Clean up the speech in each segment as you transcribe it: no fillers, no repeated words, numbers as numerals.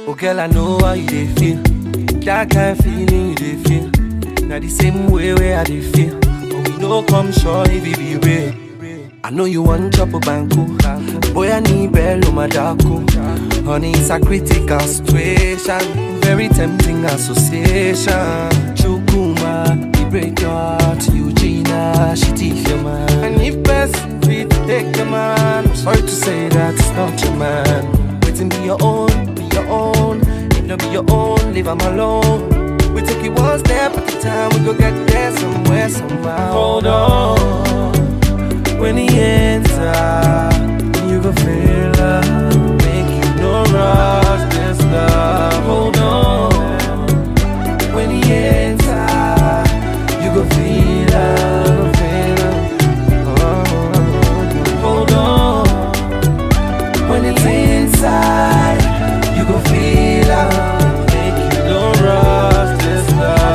Oh girl, I know how you dey feel. That kind of feeling you dey feel. Now the same way where I dey feel. But we no come sure if it be real. I know you want chop a banku. Boy, I need bello madako. Honey, it's a critical situation. Very tempting association. Chukuma, he break your heart. Eugenia, she teach your man. And if best fit take your man, I'm sorry to say that it's not your man. Waiting be your own, be your own. If not be your own, leave him alone. We take it one step at a time. We go get there somewhere, somehow. Hold on. When he enter, you go feel love. Make you no rush this love. Hold on. When he enter, you go feel love, feel love. Hold on. When it's inside, you go feel love. Make you no rush this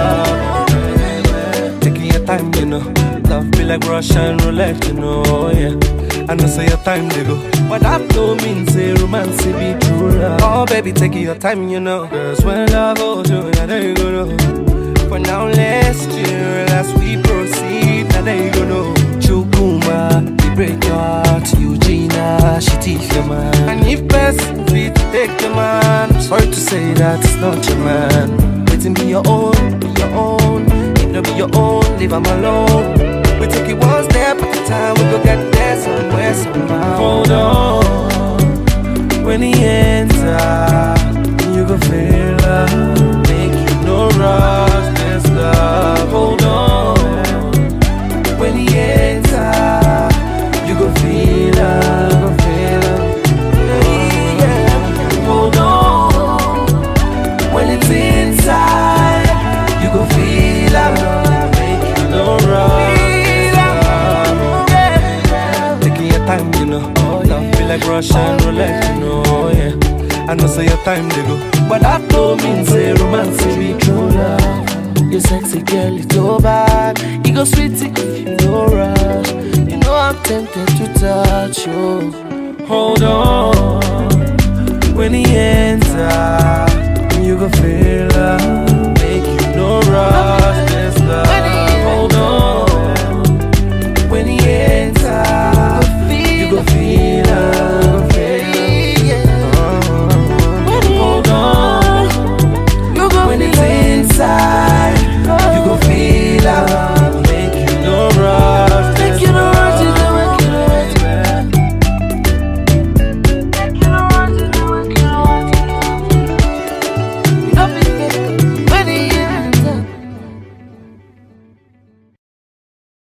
love. Taking your time, you know. Love be like Russian roulette, you know, yeah. I know say your time they go, but that don't mean say romance be true love. Oh baby, take your time, you know. Cause when love holds you, now there you go, no. For now let's chill as we proceed, now there you go, no. Chukuma, he break your heart. Eugenia, she teach your man. And if best fit take your man, I'm sorry to say that it's not your man. Waiting be your own, be your own. If not be your own, leave him alone. We take it one step at a time, we go get there somewhere, somehow. Hold on. When he enter, you go feel love. Make you no rush this love. Hold on. When he enter, you go feel love, feel love. Yeah. Hold on. When it's inside, you go feel love. Make you no rush. Time, you know, love feel like Russian roulette, you know, yeah. I know say your time they go, but that don't mean say romance be true love. You sexy girl, it's so bad. You go sweet if you no rush. You know I'm tempted to touch you. Hold on. When he enter, you go feel love.